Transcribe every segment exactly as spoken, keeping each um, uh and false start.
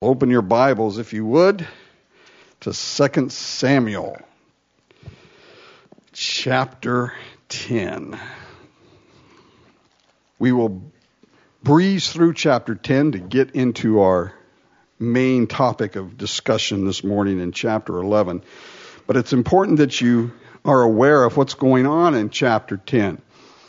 Open your Bibles, if you would, to Second Samuel, chapter ten. We will breeze through chapter ten to get into our main topic of discussion this morning in chapter eleven. But it's important that you are aware of what's going on in chapter ten.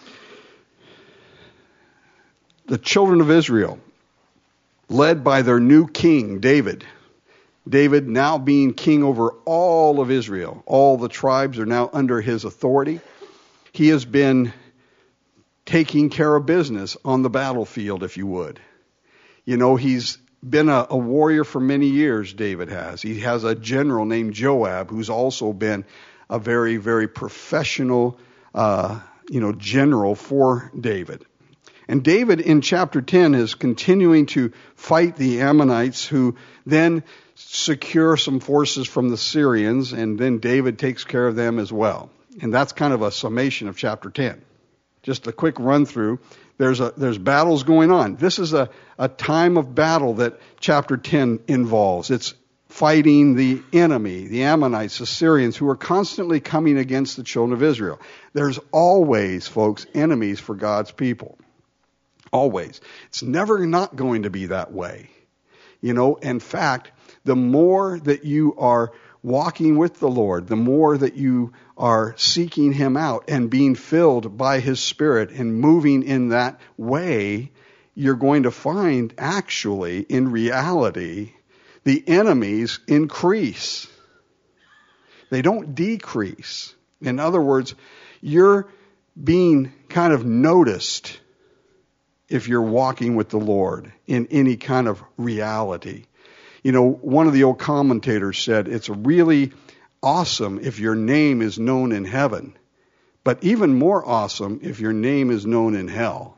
The children of Israel, led by their new king, David. David now being king over all of Israel. All the tribes are now under his authority. He has been taking care of business on the battlefield, if you would. You know, he's been a, a warrior for many years, David has. He has a general named Joab, who's also been a very, very professional, uh, you know, general for David. And David in chapter ten is continuing to fight the Ammonites, who then secure some forces from the Syrians, and then David takes care of them as well. And that's kind of a summation of chapter ten. Just a quick run through. There's a there's battles going on. This is a, a time of battle that chapter ten involves. It's fighting the enemy, the Ammonites, the Syrians, who are constantly coming against the children of Israel. There's always, folks, enemies for God's people. Always. It's never not going to be that way. You know, in fact, the more that you are walking with the Lord, the more that you are seeking Him out and being filled by His Spirit and moving in that way, you're going to find actually, in reality, the enemies increase. They don't decrease. In other words, you're being kind of noticed if you're walking with the Lord in any kind of reality. You know, one of the old commentators said, it's really awesome if your name is known in heaven, but even more awesome if your name is known in hell.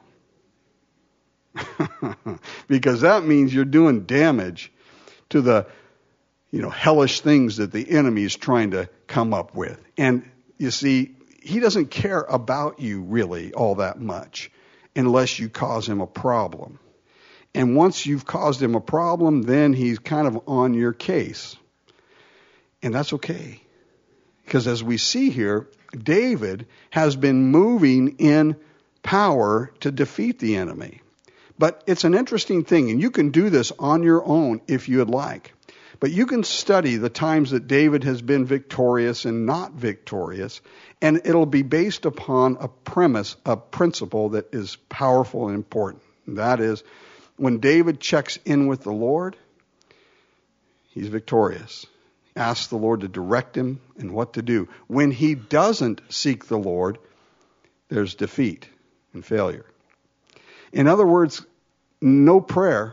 Because that means you're doing damage to the, you know, hellish things that the enemy is trying to come up with. And you see, he doesn't care about you really all that much, unless you cause him a problem. And once you've caused him a problem, then he's kind of on your case. And that's okay. Because as we see here, David has been moving in power to defeat the enemy. But it's an interesting thing, and you can do this on your own if you'd like. But you can study the times that David has been victorious and not victorious, and it'll be based upon a premise, a principle that is powerful and important. And that is, when David checks in with the Lord, he's victorious. Asks the Lord to direct him and what to do. When he doesn't seek the Lord, there's defeat and failure. In other words, no prayer,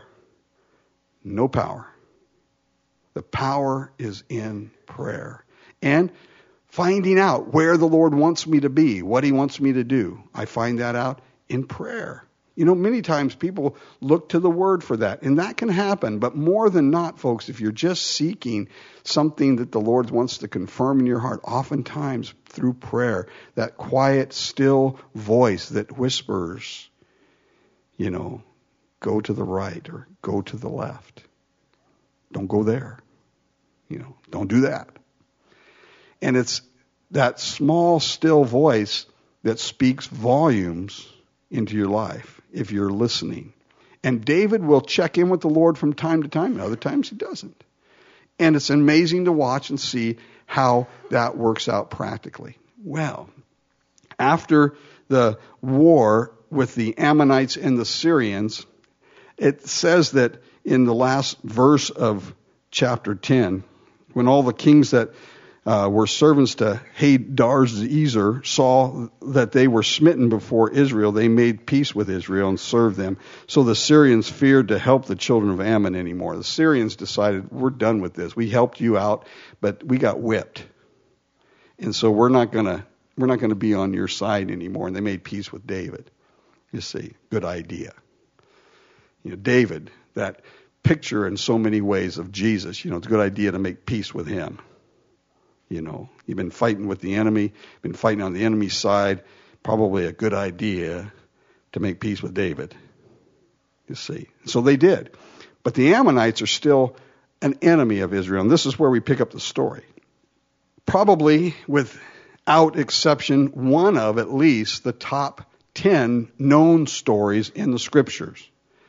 no power. The power is in prayer. And finding out where the Lord wants me to be, what He wants me to do. I find that out in prayer. You know, many times people look to the Word for that, and that can happen. But more than not, folks, if you're just seeking something that the Lord wants to confirm in your heart, oftentimes through prayer, that quiet, still voice that whispers, you know, go to the right or go to the left. Don't go there. You know, don't do that. And it's that small, still voice that speaks volumes into your life if you're listening. And David will check in with the Lord from time to time, and other times he doesn't. And it's amazing to watch and see how that works out practically. Well, after the war with the Ammonites and the Syrians, it says that in the last verse of chapter ten, when all the kings that uh, were servants to Hadarezer saw that they were smitten before Israel, they made peace with Israel and served them. So the Syrians feared to help the children of Ammon anymore. The Syrians decided, we're done with this. We helped you out, but we got whipped. And so we're not going to we're not going to be on your side anymore. And they made peace with David. You see, good idea. You know, David, that picture in so many ways of Jesus. You know, it's a good idea to make peace with him. You know, you've been fighting with the enemy, been fighting on the enemy's side. Probably a good idea to make peace with David. You see. So they did. But the Ammonites are still an enemy of Israel, and this is where we pick up the story. Probably, without exception, one of at least the top ten known stories in the Scriptures.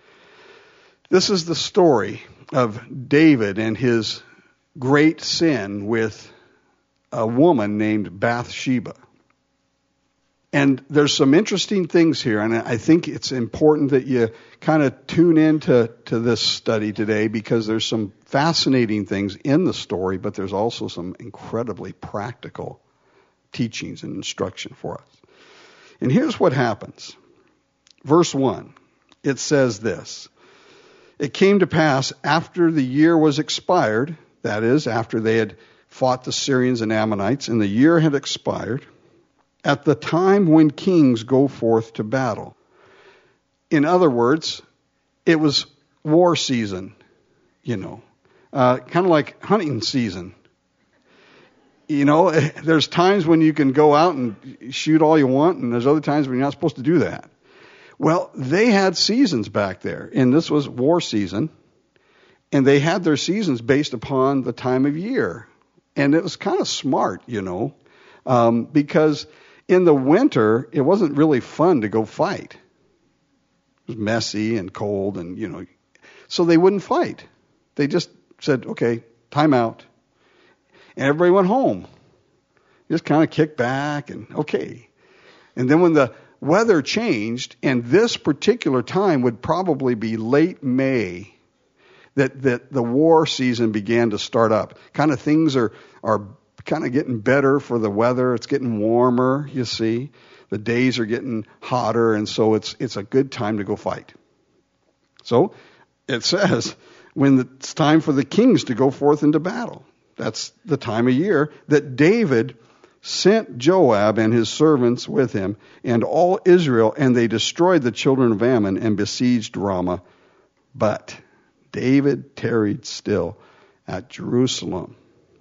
This is the story of David and his great sin with a woman named Bathsheba. And there's some interesting things here, and I think it's important that you kind of tune into to this study today, because there's some fascinating things in the story, but there's also some incredibly practical teachings and instruction for us. And here's what happens. Verse one, it says this: It came to pass after the year was expired, that is, after they had fought the Syrians and Ammonites, and the year had expired, at the time when kings go forth to battle. In other words, it was war season, you know, uh, kind of like hunting season. You know, there's times when you can go out and shoot all you want, and there's other times when you're not supposed to do that. Well, they had seasons back there, and this was war season, and they had their seasons based upon the time of year. And it was kind of smart, you know, um, because in the winter, it wasn't really fun to go fight. It was messy and cold, and, you know, so they wouldn't fight. They just said, okay, time out. And everybody went home. Just kind of kicked back and okay. And then when the weather changed, and this particular time would probably be late May, that, that the war season began to start up. Kind of things are, are kind of getting better for the weather. It's getting warmer, you see. The days are getting hotter, and so it's it's a good time to go fight. So it says, when it's time for the kings to go forth into battle, that's the time of year that David sent Joab and his servants with him and all Israel, and they destroyed the children of Ammon and besieged Ramah. But David tarried still at Jerusalem.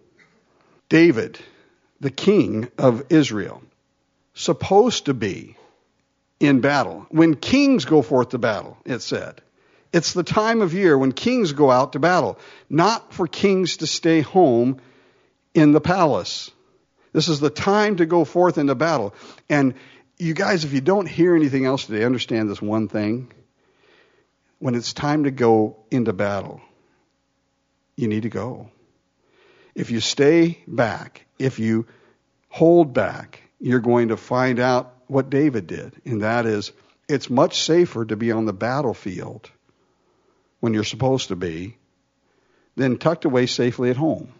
David, the king of Israel, supposed to be in battle. When kings go forth to battle, it said. It's the time of year when kings go out to battle, not for kings to stay home in the palace. This is the time to go forth into battle. And you guys, if you don't hear anything else today, understand this one thing. When it's time to go into battle, you need to go. If you stay back, if you hold back, you're going to find out what David did. And that is, it's much safer to be on the battlefield when you're supposed to be than tucked away safely at home.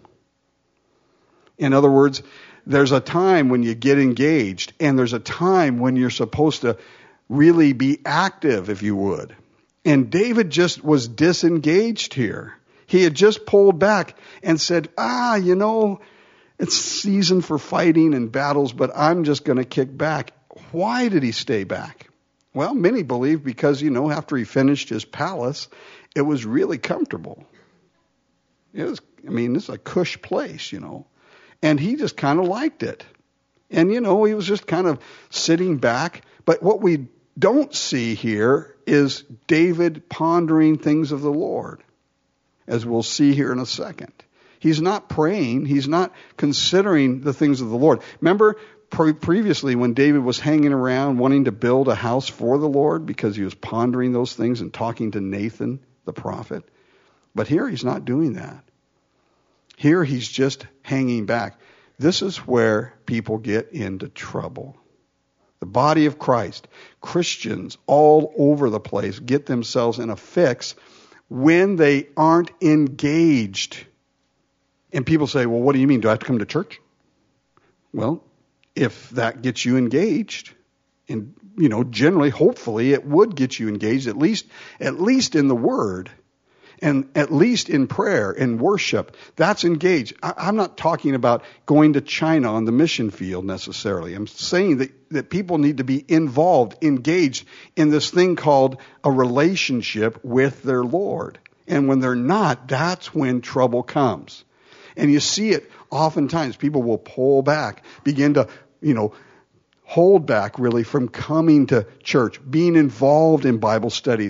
In other words, there's a time when you get engaged, and there's a time when you're supposed to really be active, if you would. And David just was disengaged here. He had just pulled back and said, ah, you know, it's season for fighting and battles, but I'm just going to kick back. Why did he stay back? Well, many believe because, you know, after he finished his palace, it was really comfortable. It was, I mean, this is a cush place, you know. And he just kind of liked it. And, you know, he was just kind of sitting back. But what we don't see here is David pondering things of the Lord, as we'll see here in a second. He's not praying. He's not considering the things of the Lord. Remember pre- previously when David was hanging around wanting to build a house for the Lord because he was pondering those things and talking to Nathan, the prophet? But here he's not doing that. Here he's just hanging back. This is where people get into trouble. The body of Christ, Christians all over the place get themselves in a fix when they aren't engaged. And people say, well, what do you mean? Do I have to come to church? Well, if that gets you engaged, and, you know, generally, hopefully, it would get you engaged, at least, at least in the Word, and at least in prayer and worship. That's engaged. I, I'm not talking about going to China on the mission field necessarily. I'm saying that, that people need to be involved, engaged in this thing called a relationship with their Lord. And when they're not, that's when trouble comes. And you see it oftentimes. People will pull back, begin to, you know, hold back really from coming to church, being involved in Bible studies.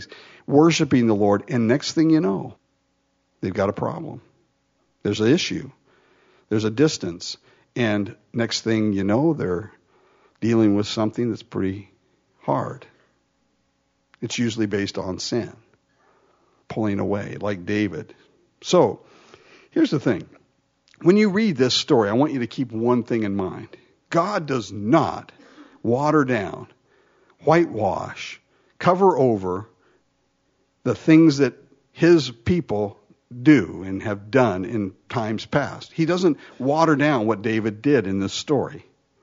worshiping the Lord, and next thing you know, they've got a problem. There's an issue. There's a distance. And next thing you know, they're dealing with something that's pretty hard. It's usually based on sin, pulling away, like David. So, here's the thing. When you read this story, I want you to keep one thing in mind. God does not water down, whitewash, cover over the things that his people do and have done in times past. He doesn't water down what David did in this story.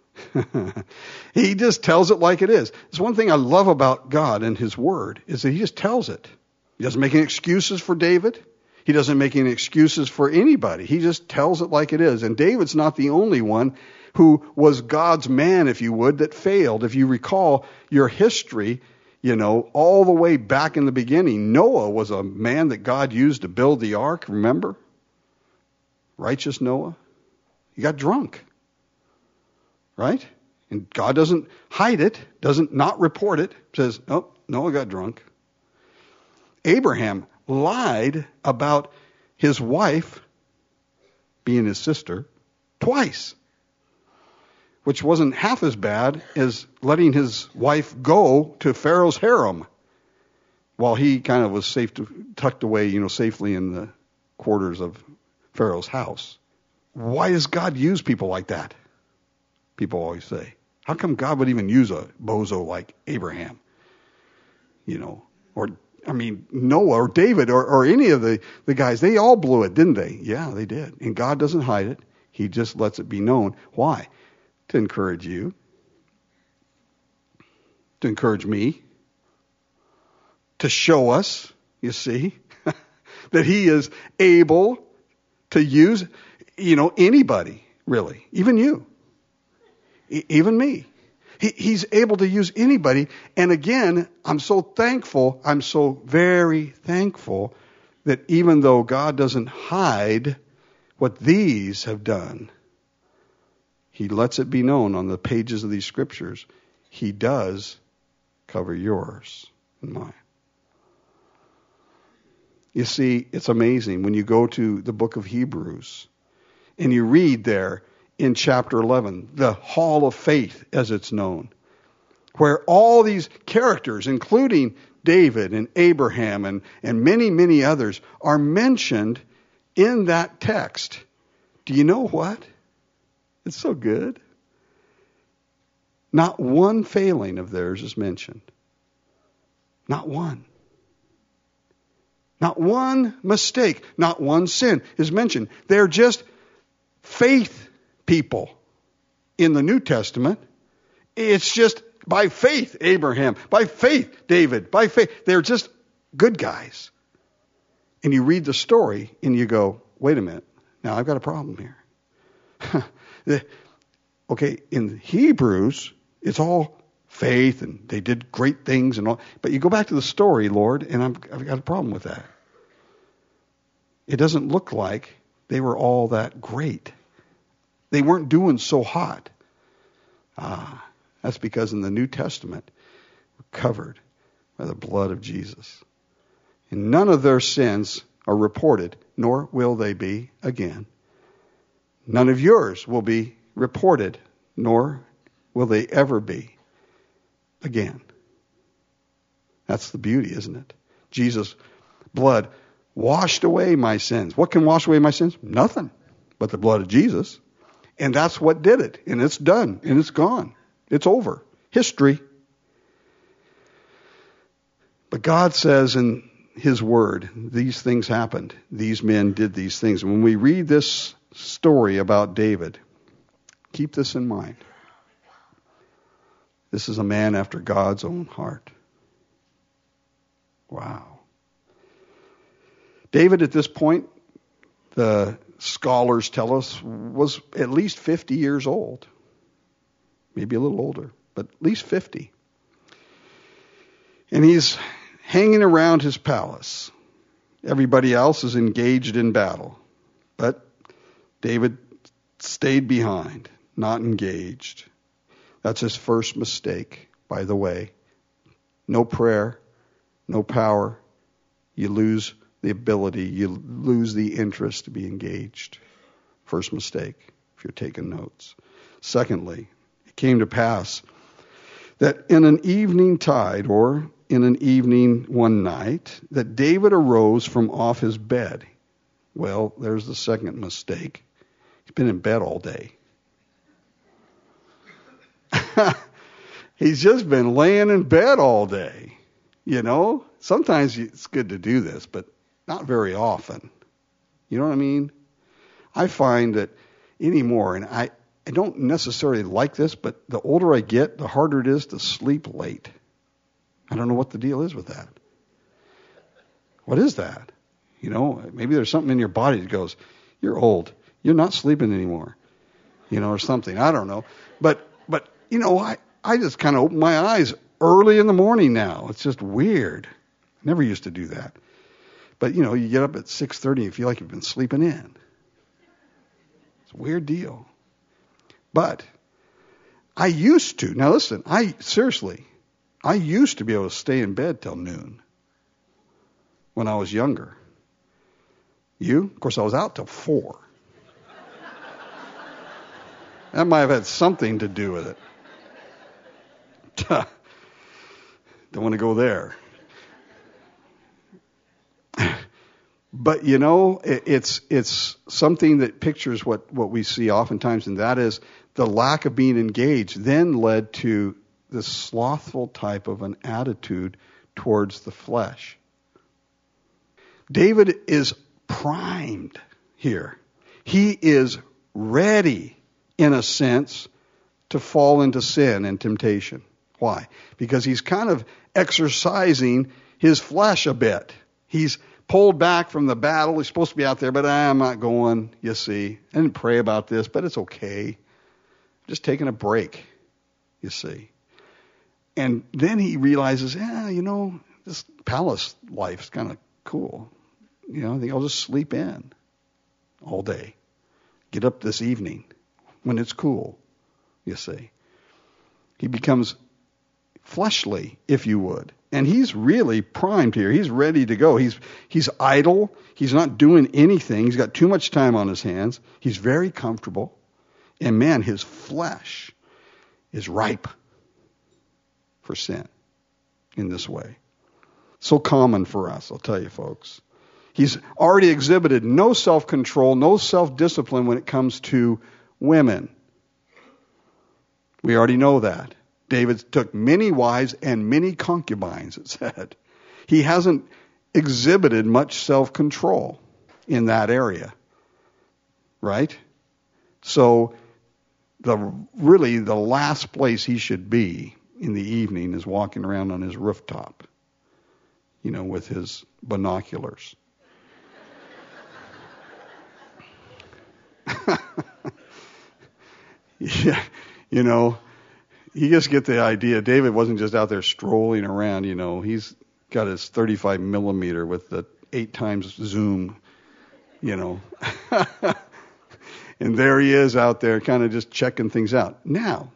He just tells it like it is. It's one thing I love about God and his word is that he just tells it. He doesn't make any excuses for David. He doesn't make any excuses for anybody. He just tells it like it is. And David's not the only one who was God's man, if you would, that failed. If you recall your history, you know, all the way back in the beginning, Noah was a man that God used to build the ark, remember? Righteous Noah. He got drunk. Right? And God doesn't hide it, doesn't not report it, says, oh, Noah got drunk. Abraham lied about his wife being his sister twice, which wasn't half as bad as letting his wife go to Pharaoh's harem while he kind of was safe to, tucked away, you know, safely in the quarters of Pharaoh's house. Why does God use people like that? People always say, how come God would even use a bozo like Abraham? You know, or I mean, Noah or David or, or any of the, the guys, they all blew it, didn't they? Yeah, they did. And God doesn't hide it. He just lets it be known. Why? To encourage you. To encourage me. To show us, you see, that he is able to use, you know, anybody, really. Even you. E- even me. He, he's able to use anybody. And again, I'm so thankful, I'm so very thankful that even though God doesn't hide what these have done, he lets it be known on the pages of these scriptures. He does cover yours and mine. You see, it's amazing when you go to the book of Hebrews and you read there, in chapter eleven, the hall of faith as it's known, where all these characters, including David and Abraham and, and many, many others, are mentioned in that text. Do you know what? It's so good. Not one failing of theirs is mentioned. Not one. Not one mistake, not one sin is mentioned. They're just faith people in the New Testament. It's just by faith, Abraham, by faith, David, by faith. They're just good guys. And you read the story and you go, wait a minute, now I've got a problem here. Okay, in Hebrews, it's all faith and they did great things and all. But you go back to the story, Lord, and I'm, I've got a problem with that. It doesn't look like they were all that great. They weren't doing so hot. Ah, that's because in the New Testament, we're covered by the blood of Jesus. And none of their sins are reported, nor will they be again. None of yours will be reported, nor will they ever be again. That's the beauty, isn't it? Jesus' blood washed away my sins. What can wash away my sins? Nothing but the blood of Jesus. And that's what did it. And it's done. And it's gone. It's over. History. But God says in his word, these things happened. These men did these things. And when we read this story about David, keep this in mind. This is a man after God's own heart. Wow. David at this point, the scholars tell us, was at least fifty years old. Maybe a little older, but at least fifty. And he's hanging around his palace. Everybody else is engaged in battle. But David stayed behind, not engaged. That's his first mistake, by the way. No prayer, no power, you lose the ability, you lose the interest to be engaged. First mistake, if you're taking notes. Secondly, it came to pass that in an evening tide, or in an evening one night, that David arose from off his bed. Well, there's the second mistake. He's been in bed all day. He's just been laying in bed all day. You know, sometimes it's good to do this, but not very often. You know what I mean? I find that anymore, and I, I don't necessarily like this, but the older I get, the harder it is to sleep late. I don't know what the deal is with that. What is that? You know, maybe there's something in your body that goes, you're old. You're not sleeping anymore. You know, or something. I don't know. But, but you know, I, I just kind of open my eyes early in the morning now. It's just weird. Never used to do that. But, you know, you get up at six thirty and you feel like you've been sleeping in. It's a weird deal. But I used to. Now listen, I seriously, I used to be able to stay in bed till noon when I was younger. You? Of course, I was out till four. That might have had something to do with it. Don't want to go there. But, you know, it's it's something that pictures what, what we see oftentimes, and that is the lack of being engaged then led to this slothful type of an attitude towards the flesh. David is primed here. He is ready, in a sense, to fall into sin and temptation. Why? Because he's kind of exercising his flesh a bit. He's pulled back from the battle. He's supposed to be out there, but I'm not going, you see. I didn't pray about this, but it's okay. Just taking a break, you see. And then he realizes, yeah, you know, this palace life is kind of cool. You know, I think I'll just sleep in all day. Get up this evening when it's cool, you see. He becomes fleshly, if you would. And he's really primed here. He's ready to go. He's he's idle. He's not doing anything. He's got too much time on his hands. He's very comfortable. And man, his flesh is ripe for sin in this way. So common for us, I'll tell you folks. He's already exhibited no self-control, no self-discipline when it comes to women. We already know that. David took many wives and many concubines, it said. He hasn't exhibited much self-control in that area. Right? So, the really the last place he should be in the evening is walking around on his rooftop, you know, with his binoculars. Yeah, you know, you just get the idea. David wasn't just out there strolling around, you know. He's got his thirty-five millimeter with the eight times zoom, you know. And there he is out there kind of just checking things out. Now,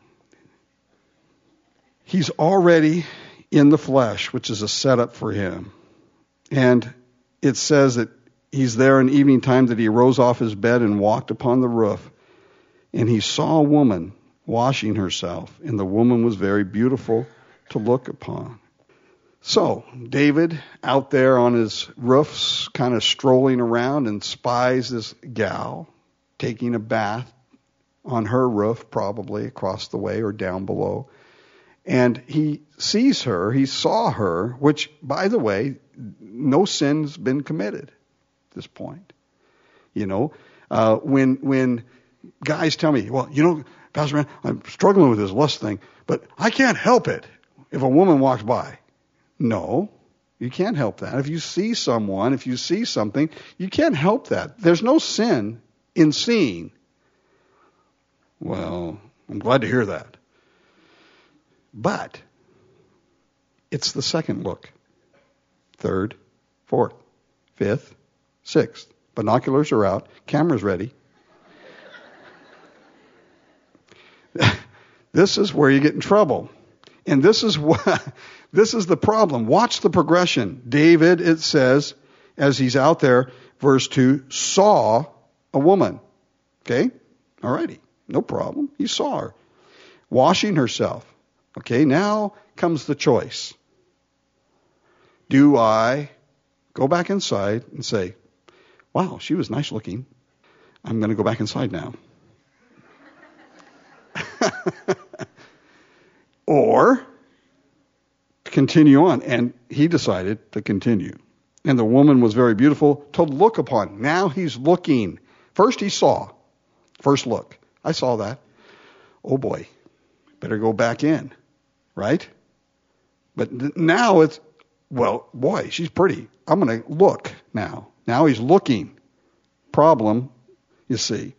he's already in the flesh, which is a setup for him. And it says that he's there in evening time, that he rose off his bed and walked upon the roof. And he saw a woman washing herself, and the woman was very beautiful to look upon. So, David, out there on his roofs, kind of strolling around, and spies this gal taking a bath on her roof, probably across the way or down below. And he sees her, he saw her, which, by the way, no sin's been committed at this point. You know, uh, when when guys tell me, well, you know, Pastor Man, I'm struggling with this lust thing, but I can't help it if a woman walks by. No, you can't help that. If you see someone, if you see something, you can't help that. There's no sin in seeing. Well, I'm glad to hear that. But it's the second look. Third, fourth, fifth, sixth. Binoculars are out. Camera's ready. This is where you get in trouble. And this is what, this is the problem. Watch the progression. David, it says, as he's out there, verse two, saw a woman. Okay? Alrighty. No problem. He saw her. Washing herself. Okay, now comes the choice. Do I go back inside and say, wow, she was nice looking. I'm going to go back inside now. Or continue on. And he decided to continue. And the woman was very beautiful to look upon. Now he's looking. First he saw. First look. I saw that. Oh boy. Better go back in. Right? But now it's, well, boy, she's pretty. I'm going to look now. Now he's looking. Problem, you see.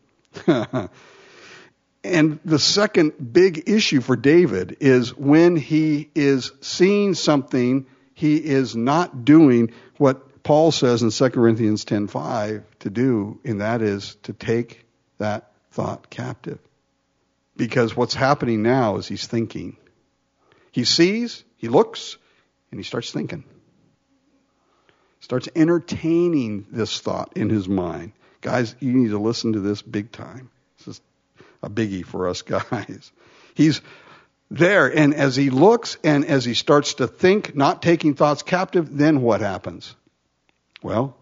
And the second big issue for David is when he is seeing something, he is not doing what Paul says in Second Corinthians ten five to do, and that is to take that thought captive. Because what's happening now is he's thinking. He sees, he looks, and he starts thinking. Starts entertaining this thought in his mind. Guys, you need to listen to this big time. This is a biggie for us guys. He's there, and as he looks and as he starts to think, not taking thoughts captive, then what happens? Well,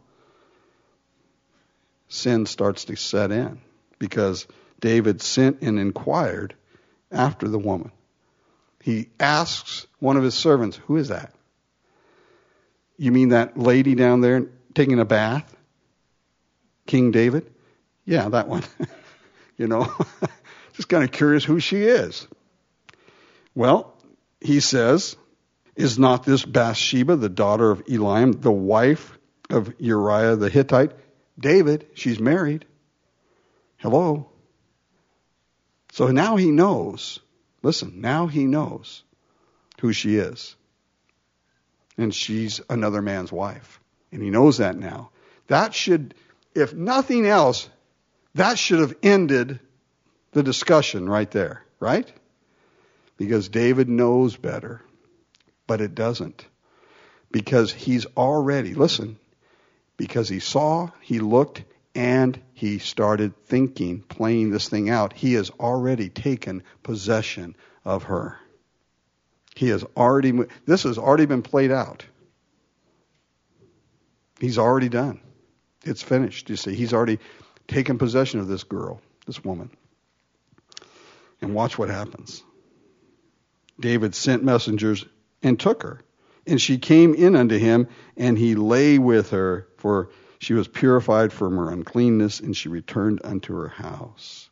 sin starts to set in because David sent and inquired after the woman. He asks one of his servants, who is that? You mean that lady down there taking a bath? King David? Yeah, that one. You know, just kind of curious who she is. Well, he says, is not this Bathsheba, the daughter of Eliam, the wife of Uriah the Hittite? David, she's married. Hello. So now he knows. Listen, now he knows who she is. And she's another man's wife. And he knows that now. That should, if nothing else, that should have ended the discussion right there, right? Because David knows better. But it doesn't. Because he's already, listen, because he saw, he looked, and he started thinking, playing this thing out. He has already taken possession of her. He has already, this has already been played out. He's already done. It's finished, you see. He's already taken possession of this girl, this woman. And watch what happens. David sent messengers and took her. And she came in unto him, and he lay with her, for she was purified from her uncleanness, and she returned unto her house.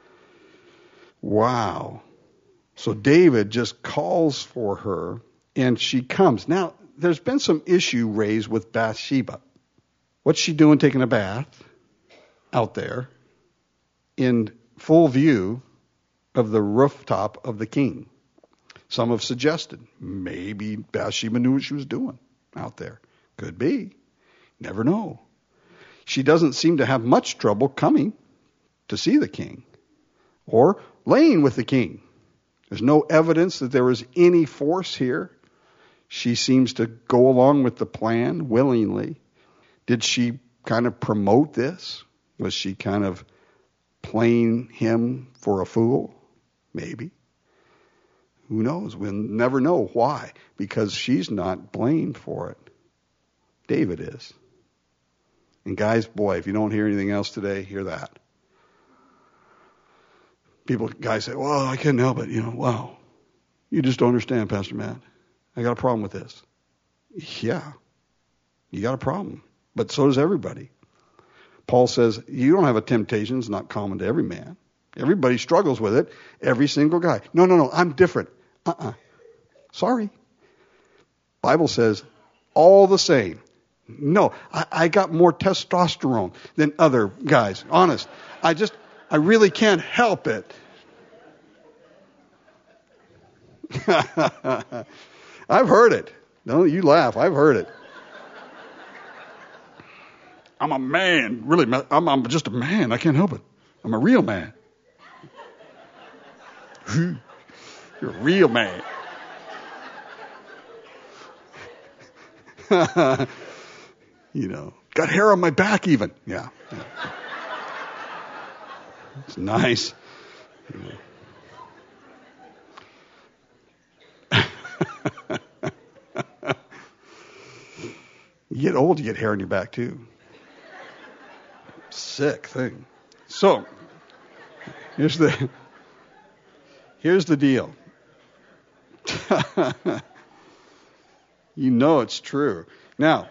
Wow. So David just calls for her, and she comes. Now, there's been some issue raised with Bathsheba. What's she doing taking a bath out there in full view of the rooftop of the king? Some have suggested maybe Bathsheba knew what she was doing out there. Could be. Never know. She doesn't seem to have much trouble coming to see the king or laying with the king. There's no evidence that there was any force here. She seems to go along with the plan willingly. Did she kind of promote this? Was she kind of playing him for a fool? Maybe. Who knows? We'll never know why. Because she's not blamed for it. David is. And guys, boy, if you don't hear anything else today, hear that. People, guys say, well, I couldn't help it. You know, wow. You just don't understand, Pastor Matt. I got a problem with this. Yeah, you got a problem. But so does everybody. Paul says, you don't have a temptation. It's not common to every man. Everybody struggles with it. Every single guy. No, no, no, I'm different. Uh-uh. Sorry. Bible says, all the same. No, I, I got more testosterone than other guys. Honest. I just, I really can't help it. I've heard it. No, you laugh. I've heard it. I'm a man. Really, I'm, I'm just a man. I can't help it. I'm a real man. You're a real man. You know, got hair on my back even. Yeah. yeah. It's nice. You know. You get old, you get hair on your back too. Sick thing. So, here's the here's the deal. You know it's true. Now,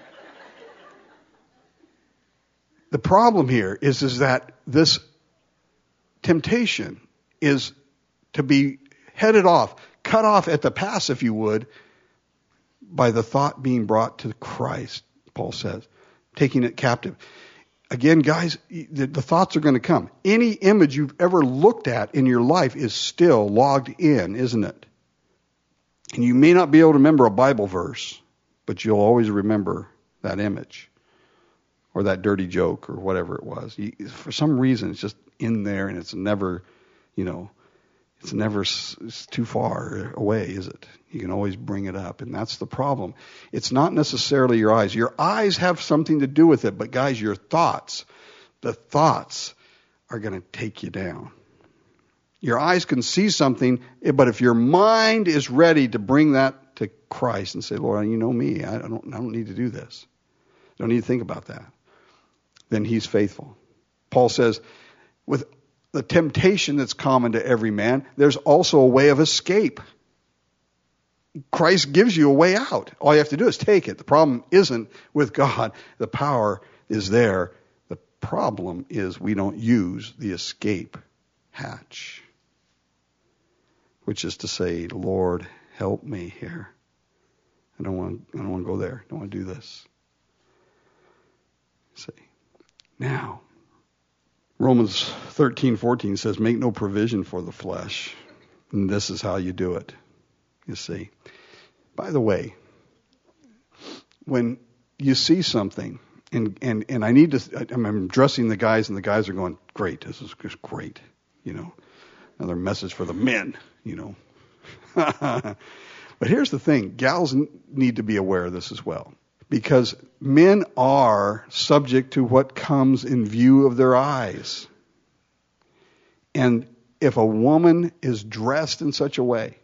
the problem here is, is that this temptation is to be headed off, cut off at the pass, if you would, by the thought being brought to Christ, Paul says, taking it captive. Again, guys, the, the thoughts are going to come. Any image you've ever looked at in your life is still logged in, isn't it? And you may not be able to remember a Bible verse, but you'll always remember that image or that dirty joke or whatever it was. You, for some reason, it's just in there, and it's never, you know, it's never it's too far away, is it? You can always bring it up, and that's the problem. It's not necessarily your eyes. Your eyes have something to do with it, but guys, your thoughts, the thoughts are going to take you down. Your eyes can see something, but if your mind is ready to bring that to Christ and say, Lord, you know me, I don't, I don't need to do this. I don't need to think about that. Then he's faithful. Paul says, with the temptation that's common to every man, there's also a way of escape. Christ gives you a way out. All you have to do is take it. The problem isn't with God. The power is there. The problem is we don't use the escape hatch, which is to say, Lord, help me here. I don't want, I don't want to go there. I don't want to do this. See. Now, Romans thirteen fourteen says, make no provision for the flesh. And this is how you do it. You see. By the way, when you see something, and, and, and I need to, I'm addressing the guys, and the guys are going, great, this is just great. You know, another message for the men, you know. But here's the thing, gals need to be aware of this as well. Because men are subject to what comes in view of their eyes. And if a woman is dressed in such a way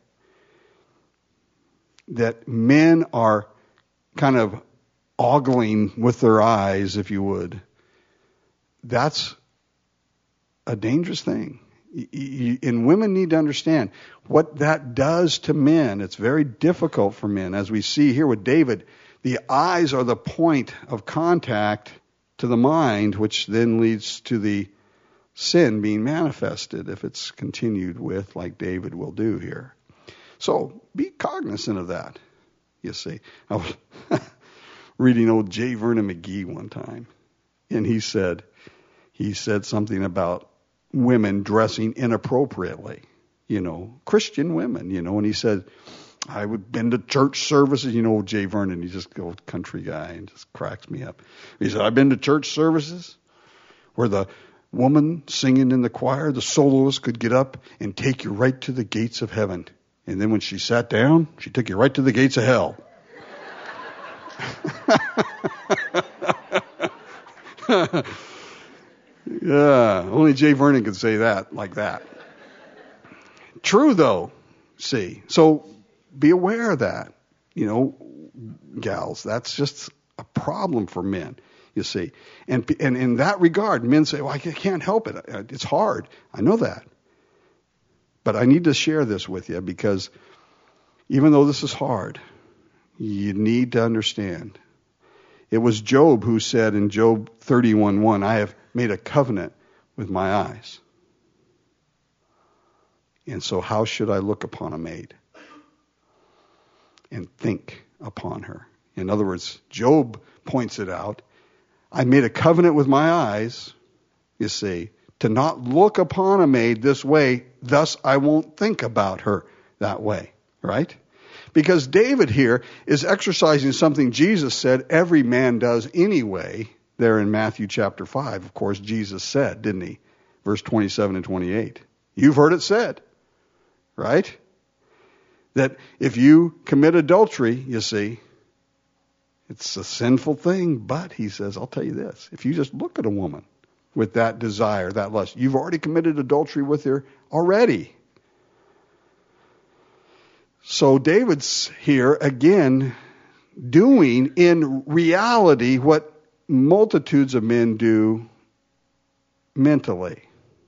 that men are kind of ogling with their eyes, if you would, that's a dangerous thing. And women need to understand what that does to men. It's very difficult for men. As we see here with David, the eyes are the point of contact to the mind, which then leads to the sin being manifested if it's continued with, like David will do here. So be cognizant of that, you see. I was reading old J. Vernon McGee one time, and he said, he said something about women dressing inappropriately, you know, Christian women, you know, and he said, I've been to church services, you know, Jay Vernon, he's just a country guy and just cracks me up. He said, I've been to church services where the woman singing in the choir, the soloist could get up and take you right to the gates of heaven. And then when she sat down, she took you right to the gates of hell. Yeah, only Jay Vernon could say that like that. True, though, see. So be aware of that, you know, gals. That's just a problem for men, you see. And, and in that regard, men say, well, I can't help it. It's hard. I know that. But I need to share this with you because even though this is hard, you need to understand. It was Job who said in Job thirty-one one, I have made a covenant with my eyes. And so how should I look upon a maid and think upon her? In other words, Job points it out. I made a covenant with my eyes, you see, to not look upon a maid this way, thus I won't think about her that way, right? Because David here is exercising something Jesus said every man does anyway. There in Matthew chapter five, of course, Jesus said, didn't he? Verse twenty-seven and twenty-eight. You've heard it said, right? That if you commit adultery, you see, It's a sinful thing, but he says, I'll tell you this. If you just look at a woman with that desire, that lust, you've already committed adultery with her already. So David's here again doing in reality what multitudes of men do mentally,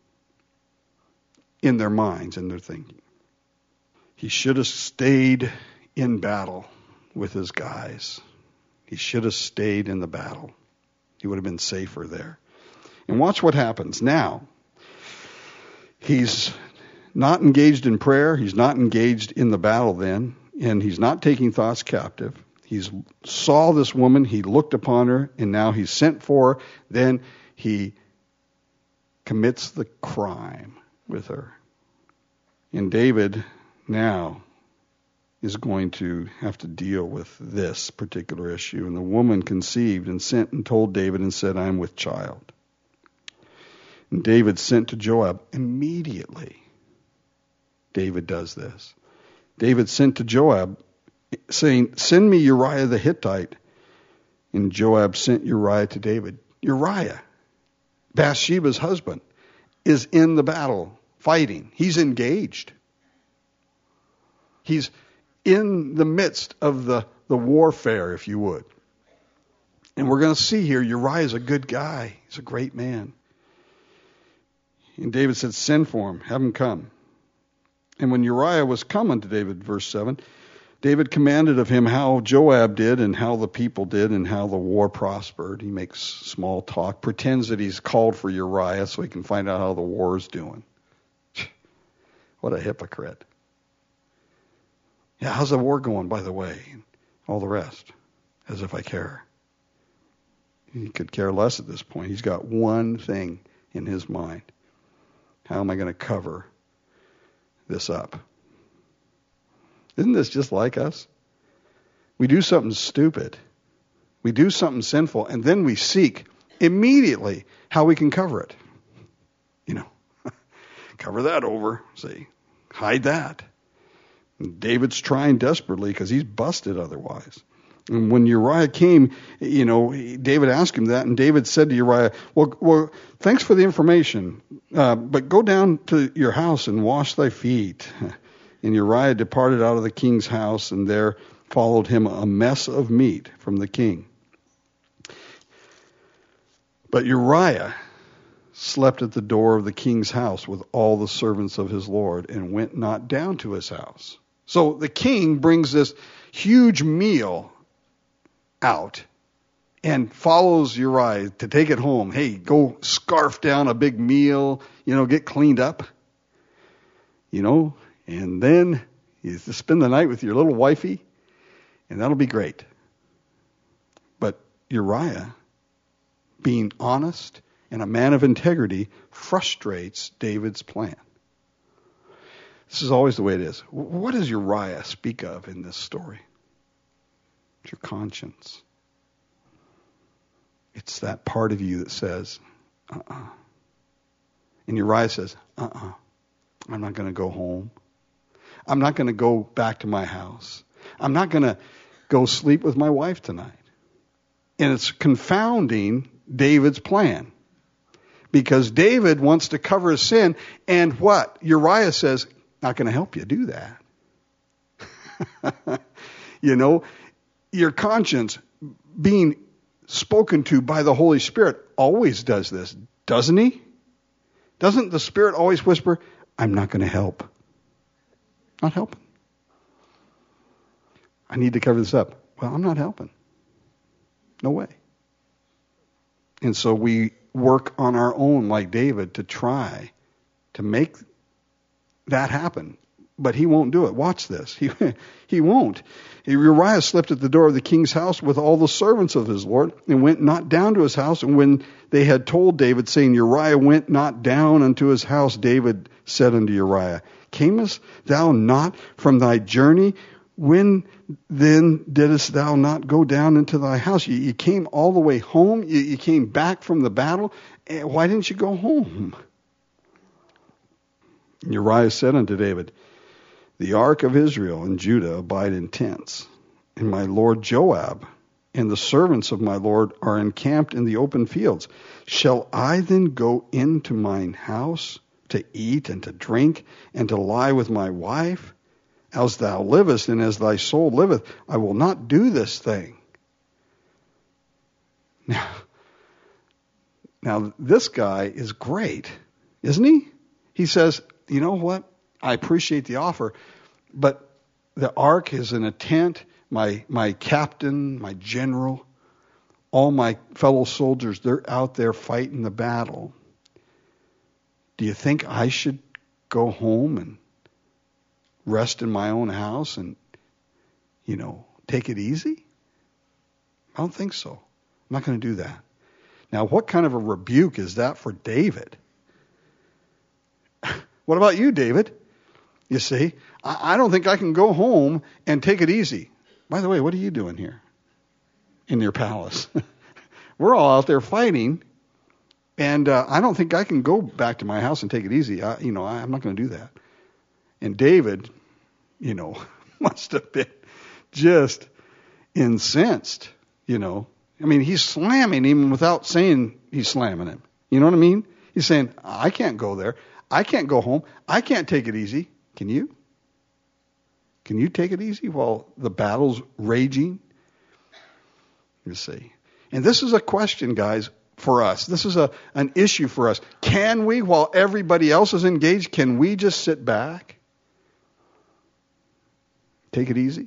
in their minds and their thinking. He should have stayed in battle with his guys. He should have stayed in the battle. He would have been safer there. And watch what happens now. He's not engaged in prayer. He's not engaged in the battle then. And he's not taking thoughts captive. He saw this woman. He looked upon her. And now he's sent for her. Then he commits the crime with her. And David now is going to have to deal with this particular issue. And the woman conceived and sent and told David and said, I am with child. And David sent to Joab immediately. David does this. David sent to Joab saying, send me Uriah the Hittite. And Joab sent Uriah to David. Uriah, Bathsheba's husband, is in the battle fighting. He's engaged. He's in the midst of the, the warfare, if you would. And we're going to see here, Uriah is a good guy. He's a great man. And David said, send for him, have him come. And when Uriah was come unto David, verse seven, David commanded of him how Joab did and how the people did and how the war prospered. He makes small talk, pretends that he's called for Uriah so he can find out how the war is doing. What a hypocrite. Yeah, how's the war going, by the way? All the rest, as if I care. He could care less at this point. He's got one thing in his mind. How am I going to cover this up? Isn't this just like us? We do something stupid. We do something sinful, and then we seek immediately how we can cover it. You know, cover that over, see, hide that. And David's trying desperately because he's busted otherwise. And when Uriah came, you know, David asked him that, and David said to Uriah, well, well thanks for the information, uh, but go down to your house and wash thy feet. And Uriah departed out of the king's house, and there followed him a mess of meat from the king. But Uriah slept at the door of the king's house with all the servants of his lord, and went not down to his house. So the king brings this huge meal out and follows Uriah to take it home. Hey, go scarf down a big meal, you know, get cleaned up, you know, and then you spend the night with your little wifey, and that'll be great. But Uriah, being honest and a man of integrity, frustrates David's plan. This is always the way it is. What does Uriah speak of in this story? It's your conscience. It's that part of you that says, uh-uh. And Uriah says, uh-uh. I'm not going to go home. I'm not going to go back to my house. I'm not going to go sleep with my wife tonight. And it's confounding David's plan. Because David wants to cover his sin, and what? Uriah says, not going to help you do that. You know, your conscience being spoken to by the Holy Spirit always does this, doesn't he? Doesn't the Spirit always whisper, I'm not going to help? Not helping. I need to cover this up. Well, I'm not helping. No way. And so we work on our own, like David, to try to make that happen. But he won't do it. Watch this. He he won't. Uriah slept at the door of the king's house with all the servants of his lord, and went not down to his house. And when they had told David, saying, Uriah went not down unto his house, David said unto Uriah, camest thou not from thy journey? When then didst thou not go down into thy house? You, you came all the way home. You, you came back from the battle. Why didn't you go home? Uriah said unto David, the ark of Israel and Judah abide in tents, and my lord Joab and the servants of my Lord are encamped in the open fields. Shall I then go into mine house to eat and to drink and to lie with my wife? As thou livest and as thy soul liveth, I will not do this thing. Now, now this guy is great, isn't he? He says, you know what? I appreciate the offer, but the ark is in a tent. My my captain, my general, all my fellow soldiers, they're out there fighting the battle. Do you think I should go home and rest in my own house and, you know, take it easy? I don't think so. I'm not going to do that. Now, what kind of a rebuke is that for David? What about you, David? You see, I, I don't think I can go home and take it easy. By the way, what are you doing here in your palace? We're all out there fighting, and uh, I don't think I can go back to my house and take it easy. I, you know, I, I'm not going to do that. And David, you know, must have been just incensed, you know. I mean, he's slamming him without saying he's slamming him. You know what I mean? He's saying, I can't go there. I can't go home. I can't take it easy. Can you? Can you take it easy while the battle's raging? You see. And this is a question, guys, for us. This is a an issue for us. Can we, while everybody else is engaged, can we just sit back? Take it easy?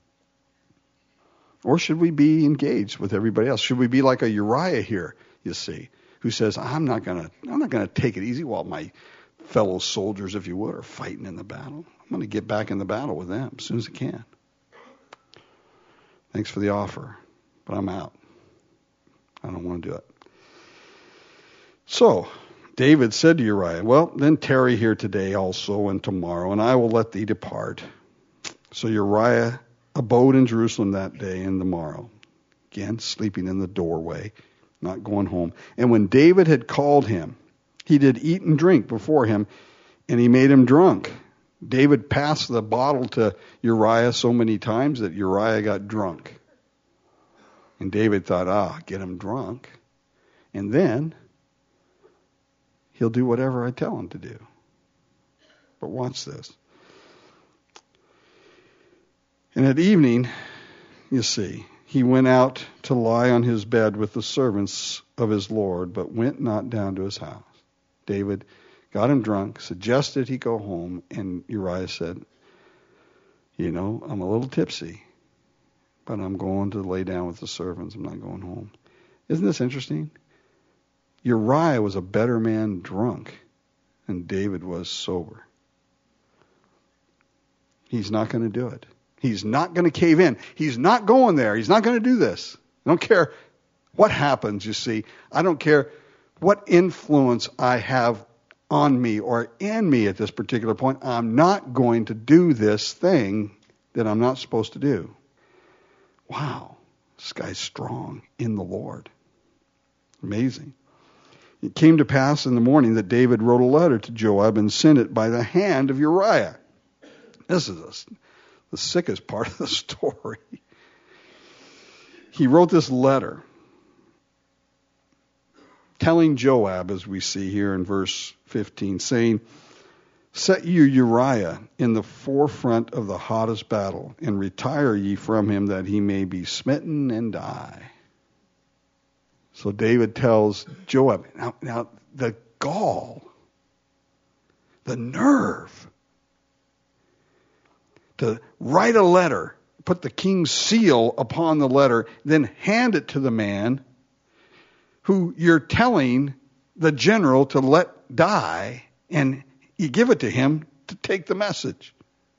Or should we be engaged with everybody else? Should we be like a Uriah here, you see, who says, I'm not gonna I'm not gonna take it easy while my fellow soldiers, if you would, are fighting in the battle. I'm going to get back in the battle with them as soon as I can. Thanks for the offer, but I'm out. I don't want to do it. So David said to Uriah, well, then tarry here today also and tomorrow, and I will let thee depart. So Uriah abode in Jerusalem that day and the morrow, again sleeping in the doorway, not going home. And when David had called him, he did eat and drink before him, and he made him drunk. David passed the bottle to Uriah so many times that Uriah got drunk. And David thought, ah, get him drunk, and then he'll do whatever I tell him to do. But watch this. And at evening, you see, he went out to lie on his bed with the servants of his Lord, but went not down to his house. David got him drunk, suggested he go home, and Uriah said, you know, I'm a little tipsy, but I'm going to lay down with the servants. I'm not going home. Isn't this interesting? Uriah was a better man drunk than David was sober. He's not going to do it. He's not going to cave in. He's not going there. He's not going to do this. I don't care what happens, you see. I don't care what influence I have on me or in me at this particular point. I'm not going to do this thing that I'm not supposed to do. Wow, this guy's strong in the Lord. Amazing. It came to pass in the morning that David wrote a letter to Joab and sent it by the hand of Uriah. This is a, the sickest part of the story. He wrote this letter telling Joab, as we see here in verse fifteen, saying, set you Uriah in the forefront of the hottest battle, and retire ye from him, that he may be smitten and die. So David tells Joab, now, now the gall, the nerve, to write a letter, put the king's seal upon the letter, then hand it to the man who you're telling the general to let die, and you give it to him to take the message.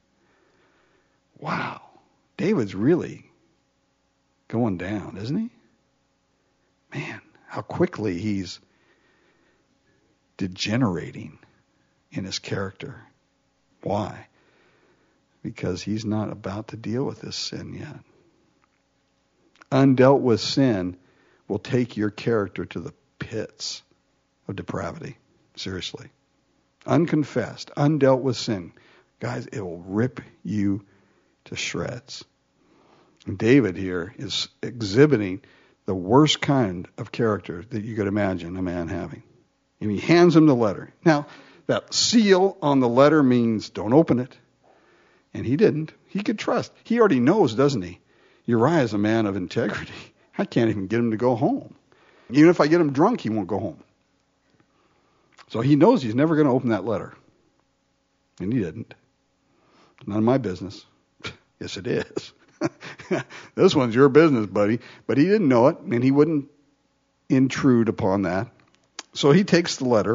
Wow. David's really going down, isn't he? Man, how quickly he's degenerating in his character. Why? Because he's not about to deal with this sin yet. Undealt with sin will take your character to the pits of depravity. Seriously. Unconfessed, undealt with sin. Guys, it will rip you to shreds. David here is exhibiting the worst kind of character that you could imagine a man having. And he hands him the letter. Now, that seal on the letter means don't open it. And he didn't. He could trust. He already knows, doesn't he? Uriah is a man of integrity. I can't even get him to go home. Even if I get him drunk, he won't go home. So he knows he's never going to open that letter. And he didn't. None of my business. Yes, it is. This one's your business, buddy. But he didn't know it, and he wouldn't intrude upon that. So he takes the letter.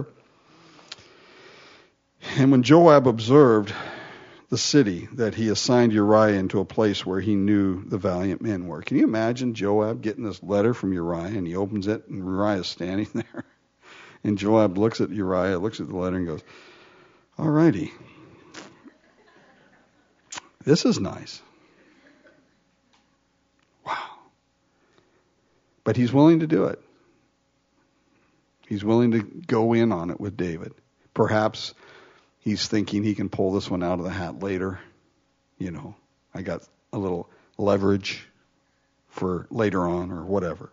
And when Joab observed the city, that he assigned Uriah into a place where he knew the valiant men were. Can you imagine Joab getting this letter from Uriah, and he opens it, and Uriah's standing there. And Joab looks at Uriah, looks at the letter, and goes, all righty. This is nice. Wow. But he's willing to do it. He's willing to go in on it with David. Perhaps he's thinking he can pull this one out of the hat later. You know, I got a little leverage for later on or whatever.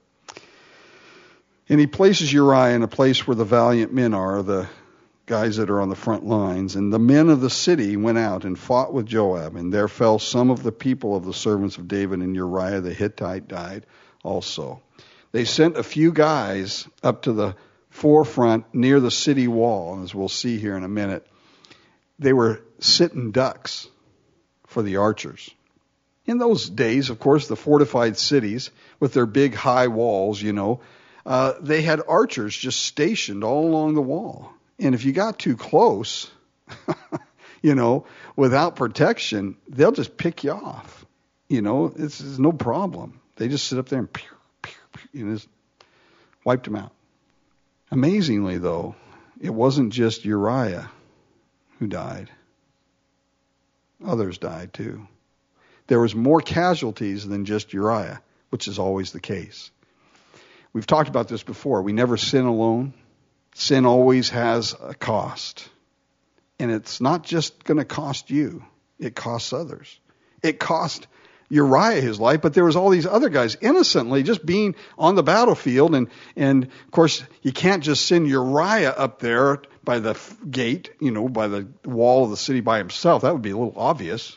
And he places Uriah in a place where the valiant men are, the guys that are on the front lines. And the men of the city went out and fought with Joab. And there fell some of the people of the servants of David, and Uriah the Hittite died also. They sent a few guys up to the forefront near the city wall, as we'll see here in a minute. They were sitting ducks for the archers. In those days, of course, the fortified cities with their big high walls, you know, uh, they had archers just stationed all along the wall. And if you got too close, you know, without protection, they'll just pick you off. You know, it's, it's no problem. They just sit up there and pew, pew, pew, and just wiped them out. Amazingly, though, it wasn't just Uriah who died. Others died too. There was more casualties than just Uriah, which is always the case. We've talked about this before. We never sin alone. Sin always has a cost. And it's not just going to cost you. It costs others. It cost Uriah his life, but there was all these other guys innocently just being on the battlefield. And, and of course, you can't just send Uriah up there by the gate, you know, by the wall of the city by himself. That would be a little obvious.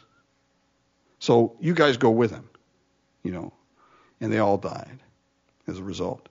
So you guys go with him, you know, and they all died as a result.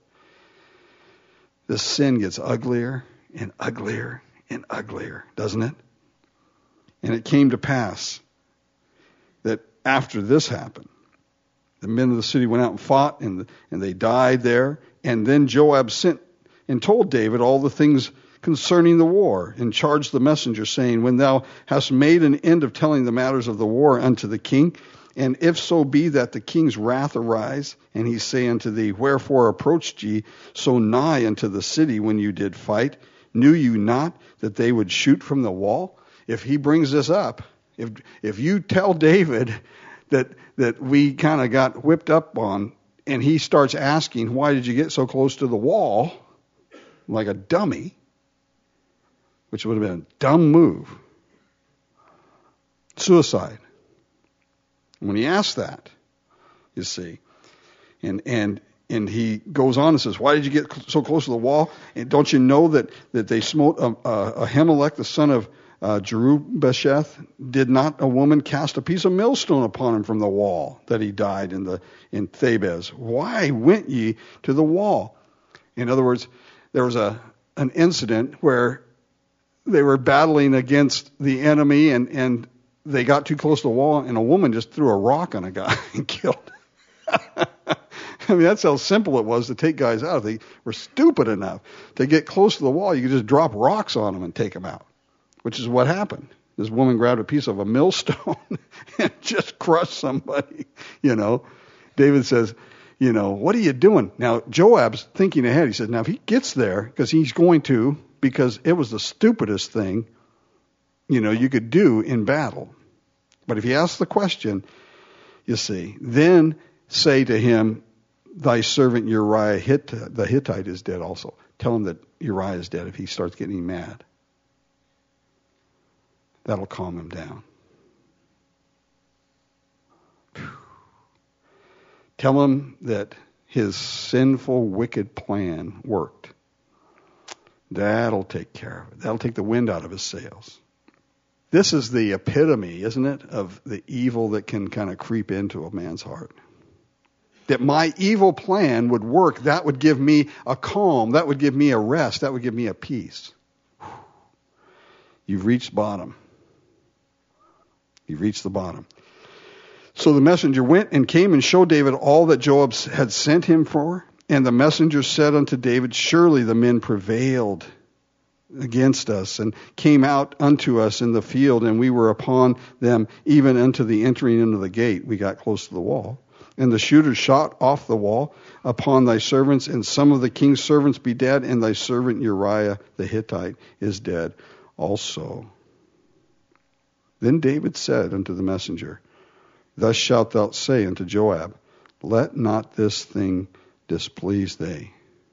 This sin gets uglier and uglier and uglier, doesn't it? And it came to pass that after this happened, the men of the city went out and fought, and, the, and they died there. And then Joab sent and told David all the things concerning the war, and charged the messenger, saying, when thou hast made an end of telling the matters of the war unto the king, and if so be that the king's wrath arise, and he say unto thee, wherefore approached ye so nigh unto the city when you did fight? Knew you not that they would shoot from the wall? If he brings this up, if if you tell David that that we kind of got whipped up on, and he starts asking, why did you get so close to the wall, like a dummy, which would have been a dumb move, suicide. When he asks that, you see, and and and he goes on and says, why did you get so close to the wall? And don't you know that, that they smote uh, uh, Ahimelech, the son of uh, Jerubesheth? Did not a woman cast a piece of millstone upon him from the wall, that he died in the in Thebez? Why went ye to the wall? In other words, there was a an incident where they were battling against the enemy, and, and they got too close to the wall, and a woman just threw a rock on a guy and killed him. I mean, that's how simple it was to take guys out. If they were stupid enough to get close to the wall, you could just drop rocks on them and take them out, which is what happened. This woman grabbed a piece of a millstone and just crushed somebody, you know. David says, you know, what are you doing? Now, Joab's thinking ahead. He says, now, if he gets there, because he's going to, because it was the stupidest thing, you know, you could do in battle. But if he asks the question, you see, then say to him, thy servant Uriah Hitt, the Hittite is dead also. Tell him that Uriah is dead if he starts getting mad. That'll calm him down. Whew. Tell him that his sinful, wicked plan worked. That'll take care of it. That'll take the wind out of his sails. This is the epitome, isn't it, of the evil that can kind of creep into a man's heart. That my evil plan would work. That would give me a calm. That would give me a rest. That would give me a peace. You've reached bottom. You've reached the bottom. So the messenger went and came and showed David all that Joab had sent him for. And the messenger said unto David, surely the men prevailed against us and came out unto us in the field, and we were upon them even unto the entering into the gate. We got close to the wall. And the shooters shot off the wall upon thy servants, and some of the king's servants be dead, and thy servant Uriah the Hittite is dead also. Then David said unto the messenger, thus shalt thou say unto Joab, let not this thing displease thee.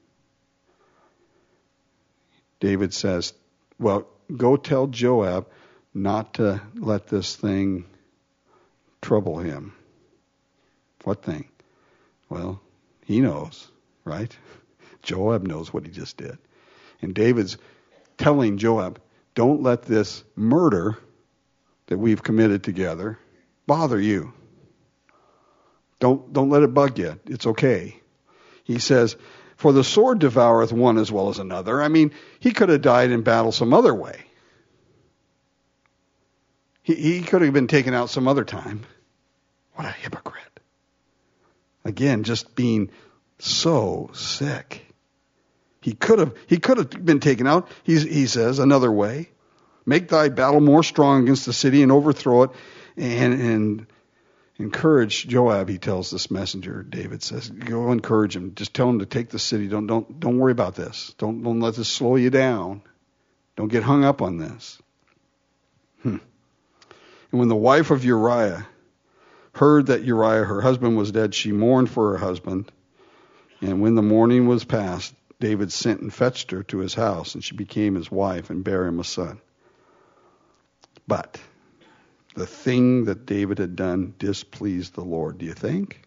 David says, well, go tell Joab not to let this thing trouble him. What thing? Well, he knows, right? Joab knows what he just did. And David's telling Joab, don't let this murder that we've committed together bother you. Don't, don't let it bug you. It's okay. He says, for the sword devoureth one as well as another. I mean, he could have died in battle some other way. He, he could have been taken out some other time. What a hypocrite. Again, just being so sick. He could have, he could have been taken out, he, he says, another way. Make thy battle more strong against the city and overthrow it, and, and encourage Joab, he tells this messenger. David says, go encourage him. Just tell him to take the city. Don't, don't, don't worry about this. Don't, don't let this slow you down. Don't get hung up on this. Hmm. And when the wife of Uriah heard that Uriah, her husband, was dead, she mourned for her husband. And when the mourning was past, David sent and fetched her to his house, and she became his wife and bare him a son. But the thing that David had done displeased the Lord, do you think?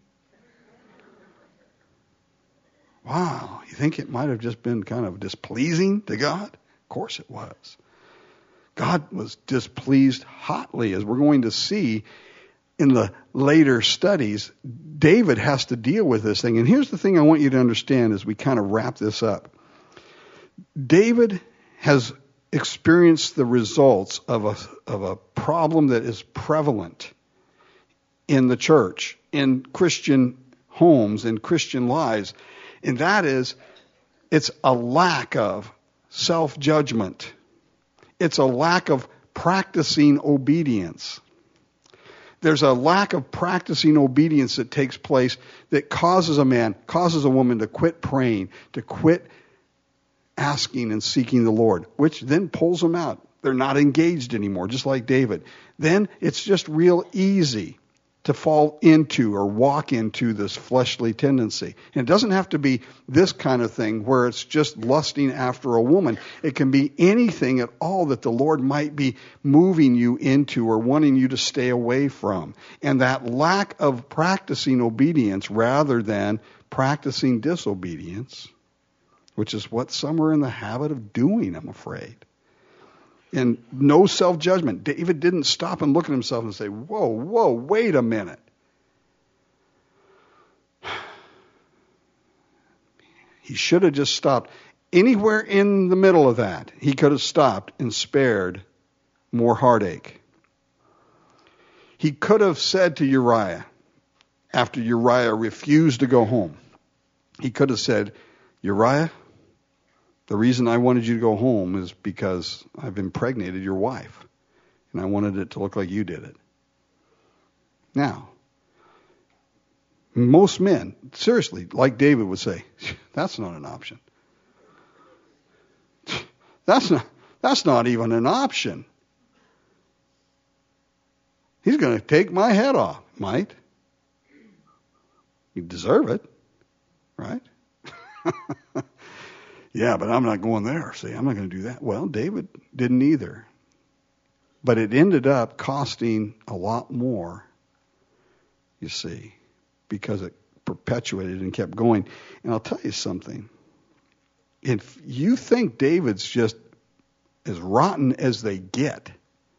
Wow, you think it might have just been kind of displeasing to God? Of course it was. God was displeased hotly, as we're going to see in the later studies. David has to deal with this thing. And here's the thing I want you to understand as we kind of wrap this up. David has experienced the results of a, of a problem that is prevalent in the church, in Christian homes, in Christian lives. And that is, it's a lack of self-judgment. It's a lack of practicing obedience. There's a lack of practicing obedience that takes place that causes a man, causes a woman to quit praying, to quit asking and seeking the Lord, which then pulls them out. They're not engaged anymore, just like David. Then it's just real easy to fall into or walk into this fleshly tendency. And it doesn't have to be this kind of thing where it's just lusting after a woman. It can be anything at all that the Lord might be moving you into or wanting you to stay away from. And that lack of practicing obedience rather than practicing disobedience, which is what some are in the habit of doing, I'm afraid. And no self-judgment. David didn't stop and look at himself and say, whoa, whoa, wait a minute. He should have just stopped. Anywhere in the middle of that, he could have stopped and spared more heartache. He could have said to Uriah, after Uriah refused to go home, he could have said, Uriah, the reason I wanted you to go home is because I've impregnated your wife, and I wanted it to look like you did it. Now, most men, seriously, like David would say, that's not an option. That's not, that's not even an option. He's going to take my head off. Might. You deserve it, right? Yeah, but I'm not going there. See, I'm not going to do that. Well, David didn't either. But it ended up costing a lot more, you see, because it perpetuated and kept going. And I'll tell you something. If you think David's just as rotten as they get,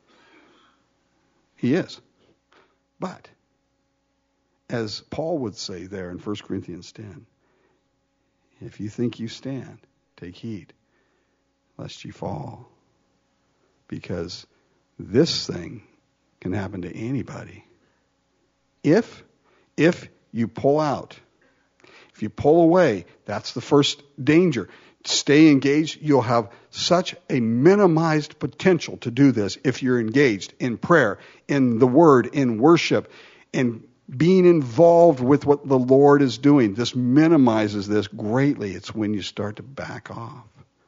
he is. But, as Paul would say there in First Corinthians ten, if you think you stand, take heed, lest you fall. Because this thing can happen to anybody. If, if you pull out, if you pull away, that's the first danger. Stay engaged. You'll have such a minimized potential to do this if you're engaged in prayer, in the Word, in worship, in being involved with what the Lord is doing. This minimizes this greatly. It's when you start to back off.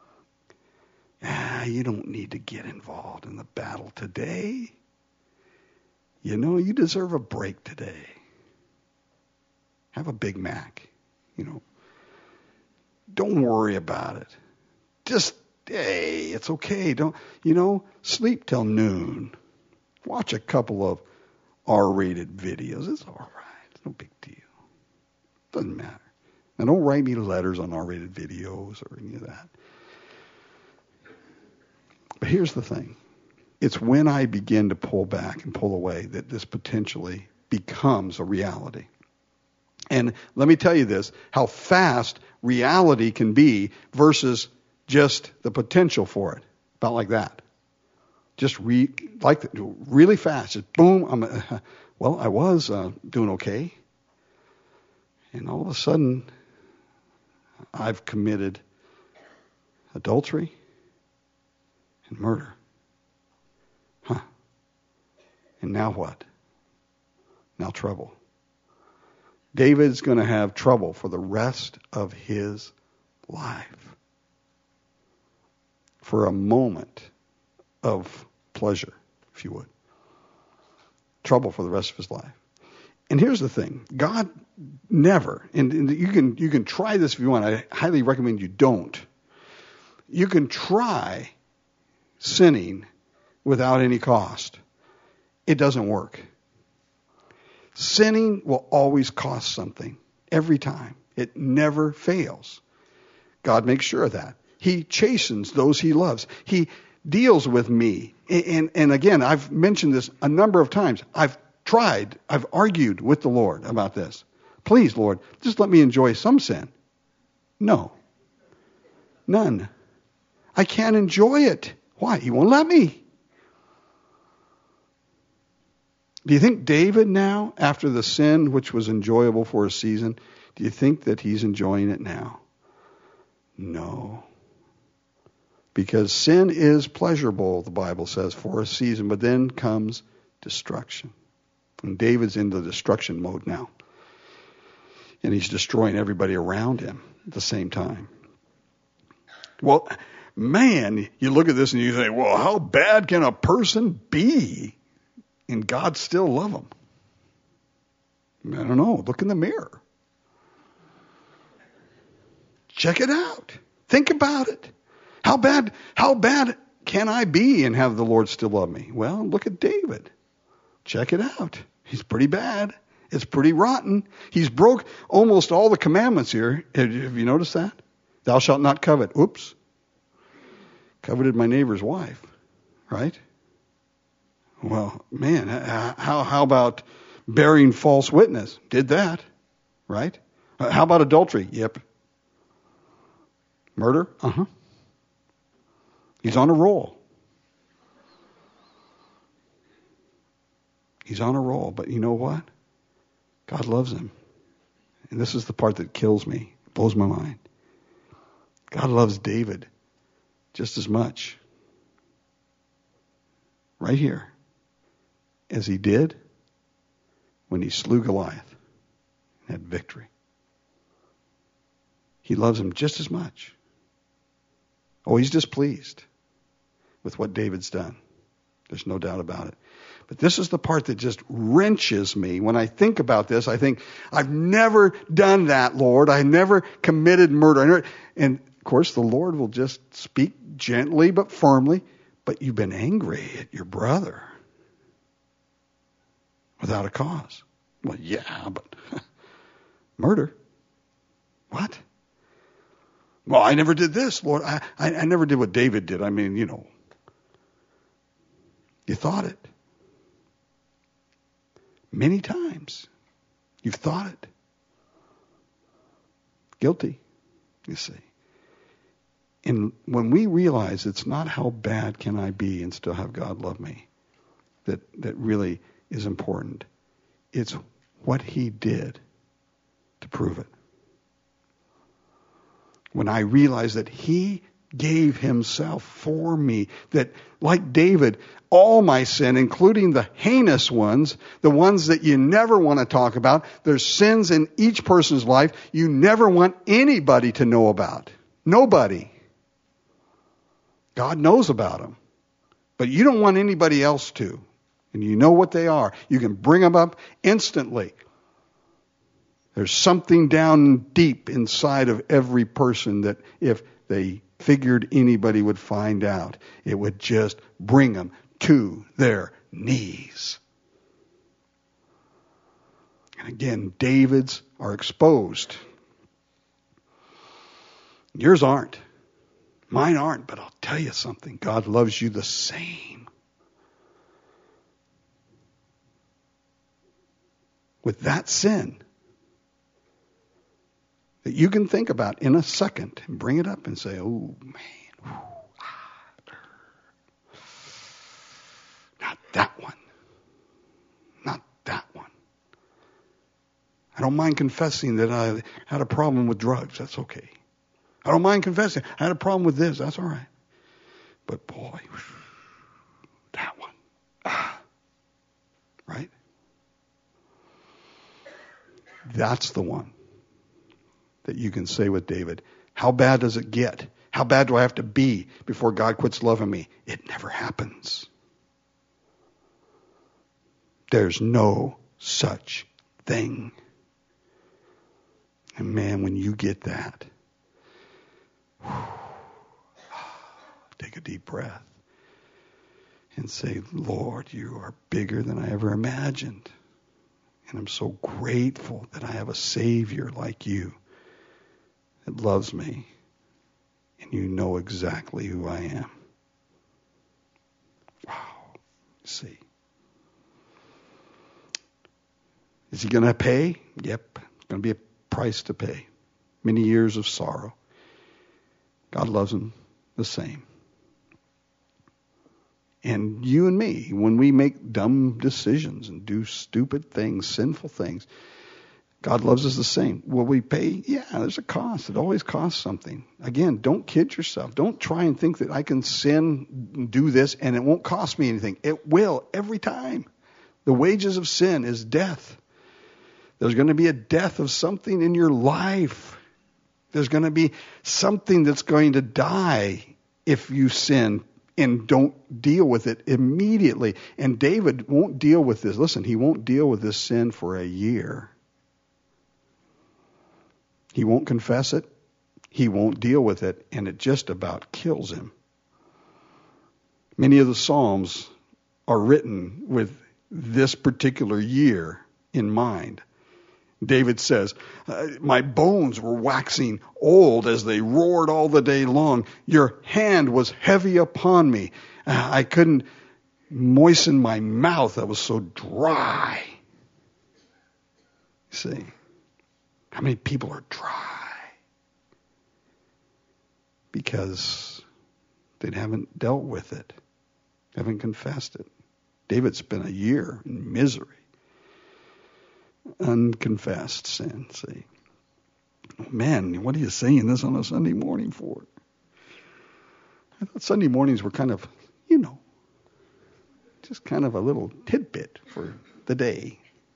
Ah, you don't need to get involved in the battle today. You know, you deserve a break today. Have a Big Mac, you know. Don't worry about it. Just, hey, it's okay. Don't, you know, sleep till noon. Watch a couple of R-rated videos. It's all right. It's no big deal. Doesn't matter. Now, don't write me letters on R-rated videos or any of that. But here's the thing. It's when I begin to pull back and pull away that this potentially becomes a reality. And let me tell you this, how fast reality can be versus just the potential for it. About like that. Just re, like the, really fast. Just boom. I'm, uh, well, I was uh, doing okay. And all of a sudden, I've committed adultery and murder. Huh. And now what? Now trouble. David's going to have trouble for the rest of his life. For a moment of pleasure, if you would. Trouble for the rest of his life. And here's the thing. God never, and, and you can you can try this if you want. I highly recommend you don't. You can try sinning without any cost. It doesn't work. Sinning will always cost something. Every time. It never fails. God makes sure of that. He chastens those he loves. He deals with me. And, and, and again, I've mentioned this a number of times. I've tried, I've argued with the Lord about this. Please, Lord, just let me enjoy some sin. No. None. I can't enjoy it. Why? He won't let me. Do you think David now, after the sin which was enjoyable for a season, do you think that he's enjoying it now? No. Because sin is pleasurable, the Bible says, for a season, but then comes destruction. And David's in the destruction mode now. And he's destroying everybody around him at the same time. Well, man, you look at this and you say, well, how bad can a person be? And God still love them. I don't know. Look in the mirror. Check it out. Think about it. How bad, how bad can I be and have the Lord still love me? Well, look at David. Check it out. He's pretty bad. It's pretty rotten. He's broke almost all the commandments here. Have you noticed that? Thou shalt not covet. Oops. Coveted my neighbor's wife. Right? Well, man, how how about bearing false witness? Did that, right? How about adultery? Yep. Murder? Uh-huh. He's on a roll. He's on a roll, but you know what? God loves him. And this is the part that kills me, blows my mind. God loves David just as much. Right here. As he did when he slew Goliath and had victory. He loves him just as much. Oh, he's displeased with what David's done. There's no doubt about it. But this is the part that just wrenches me. When I think about this, I think, I've never done that, Lord. I never committed murder. And, of course, the Lord will just speak gently but firmly. But you've been angry at your brother. Without a cause. Well, yeah, but Murder? What? Well, I never did this, Lord. I, I, I never did what David did. I mean, you know, you thought it. Many times. You've thought it. Guilty, you see. And when we realize it's not how bad can I be and still have God love me, that, that really is important. It's what he did to prove it. When I realize that he gave himself for me, that like David, all my sin, including the heinous ones, the ones that you never want to talk about, there's sins in each person's life you never want anybody to know about. Nobody. God knows about them. But you don't want anybody else to. And you know what they are. You can bring them up instantly. There's something down deep inside of every person that if they figured anybody would find out, it would just bring them to their knees. And again, David's are exposed. Yours aren't. Mine aren't, but I'll tell you something. God loves you the same. With that sin that you can think about in a second and bring it up and say, oh, man, whew, ah, not that one. Not that one. I don't mind confessing that I had a problem with drugs. That's okay. I don't mind confessing I had a problem with this. That's all right. But boy, that one. Ah, right? That's the one that you can say with David, how bad does it get? How bad do I have to be before God quits loving me? It never happens. There's no such thing. And man, when you get that, whew, take a deep breath and say, Lord, you are bigger than I ever imagined. And I'm so grateful that I have a Savior like you that loves me, and you know exactly who I am. Wow. See. Is he going to pay? Yep. It's going to be a price to pay. Many years of sorrow. God loves him the same. And you and me, when we make dumb decisions and do stupid things, sinful things, God loves us the same. Will we pay? Yeah, there's a cost. It always costs something. Again, don't kid yourself. Don't try and think that I can sin, do this, and it won't cost me anything. It will every time. The wages of sin is death. There's going to be a death of something in your life. There's going to be something that's going to die if you sin and don't deal with it immediately. And David won't deal with this. Listen, he won't deal with this sin for a year. He won't confess it. He won't deal with it. And it just about kills him. Many of the Psalms are written with this particular year in mind. David says, my bones were waxing old as they roared all the day long. Your hand was heavy upon me. I couldn't moisten my mouth. I was so dry. See, how many people are dry? Because they haven't dealt with it, haven't confessed it. David spent a year in misery. Unconfessed sin, see. Man, what are you saying this on a Sunday morning for? I thought Sunday mornings were kind of, you know, just kind of a little tidbit for the day.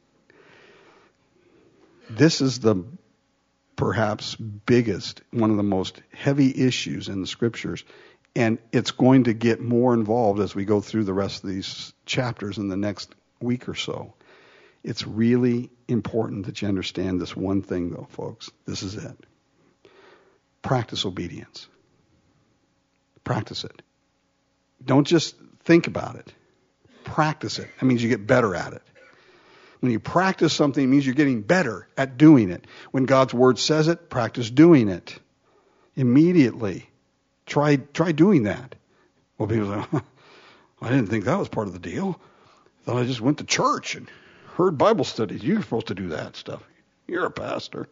This is the perhaps biggest, one of the most heavy issues in the scriptures, and it's going to get more involved as we go through the rest of these chapters in the next week or so. It's really important that you understand this one thing, though, folks. This is it. Practice obedience. Practice it. Don't just think about it. Practice it. That means you get better at it. When you practice something, it means you're getting better at doing it. When God's word says it, practice doing it immediately. Try try doing that. Well, people say, I didn't think that was part of the deal. I thought I just went to church and heard Bible studies. You're supposed to do that stuff. You're a pastor.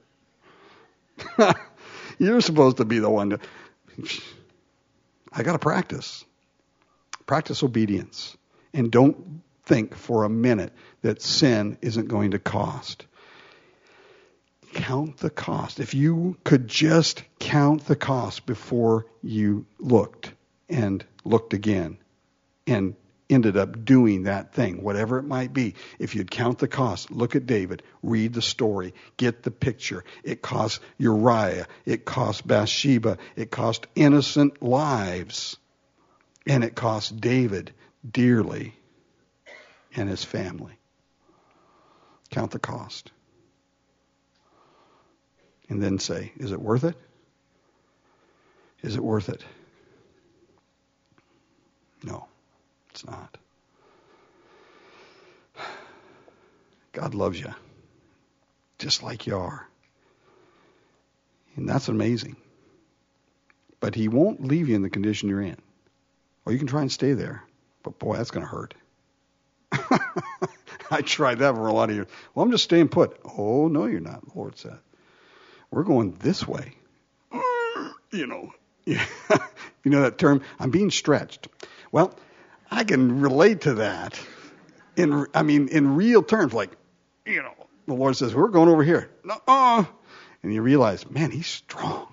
You're supposed to be the one to... I got to practice. Practice obedience. And don't think for a minute that sin isn't going to cost. Count the cost. If you could just count the cost before you looked and looked again and ended up doing that thing, whatever it might be. If you'd count the cost, look at David, read the story, get the picture. It cost Uriah, it cost Bathsheba, it cost innocent lives, and it cost David dearly and his family. Count the cost. And then say, is it worth it? Is it worth it? No. It's not. God loves you just like you are. And that's amazing. But he won't leave you in the condition you're in. Or you can try and stay there. But boy, that's going to hurt. I tried that for a lot of years. Well, I'm just staying put. Oh, no, you're not, the Lord said. We're going this way. You know, you know that term, I'm being stretched. Well, I can relate to that. In, I mean, in real terms, like, you know, the Lord says, we're going over here. No, and you realize, man, he's strong.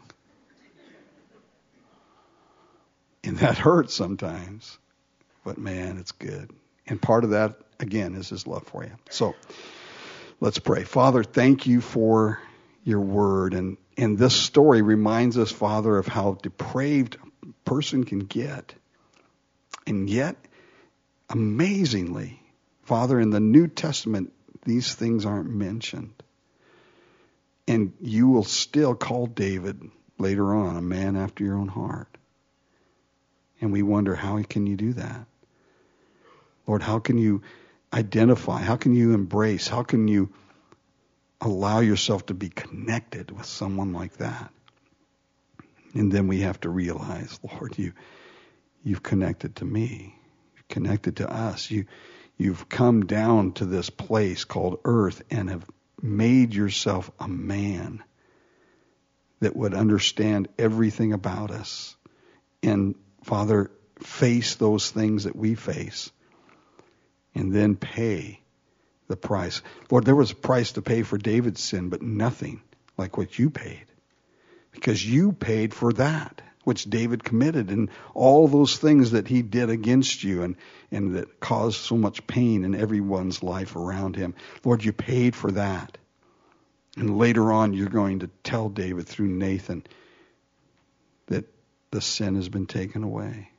And that hurts sometimes. But man, it's good. And part of that, again, is his love for you. So let's pray. Father, thank you for your word. And, and this story reminds us, Father, of how depraved a person can get. And yet, amazingly, Father, in the New Testament, these things aren't mentioned. And you will still call David later on a man after your own heart. And we wonder, how can you do that? Lord, how can you identify? How can you embrace? How can you allow yourself to be connected with someone like that? And then we have to realize, Lord, you, you've connected to me. You've connected to us. You, you've come down to this place called earth and have made yourself a man that would understand everything about us. And, Father, face those things that we face. And then pay the price. Lord, there was a price to pay for David's sin, but nothing like what you paid. Because you paid for that, which David committed, and all those things that he did against you and, and that caused so much pain in everyone's life around him. Lord, you paid for that. And later on, you're going to tell David through Nathan that the sin has been taken away.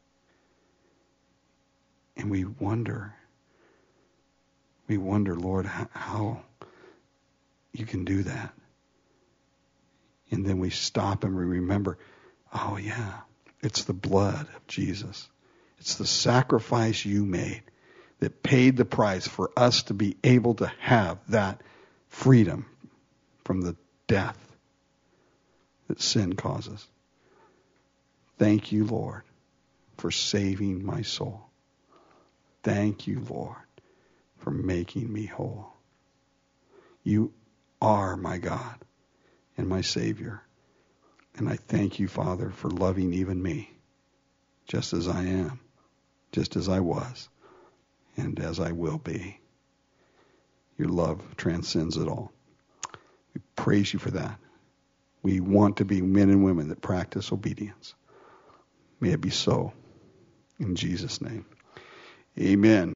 And we wonder, we wonder, Lord, how, how you can do that. And then we stop and we remember, oh yeah, it's the blood of Jesus. It's the sacrifice you made that paid the price for us to be able to have that freedom from the death that sin causes. Thank you, Lord, for saving my soul. Thank you, Lord, for making me whole. You are my God and my Savior. And I thank you, Father, for loving even me, just as I am, just as I was, and as I will be. Your love transcends it all. We praise you for that. We want to be men and women that practice obedience. May it be so. In Jesus' name. Amen.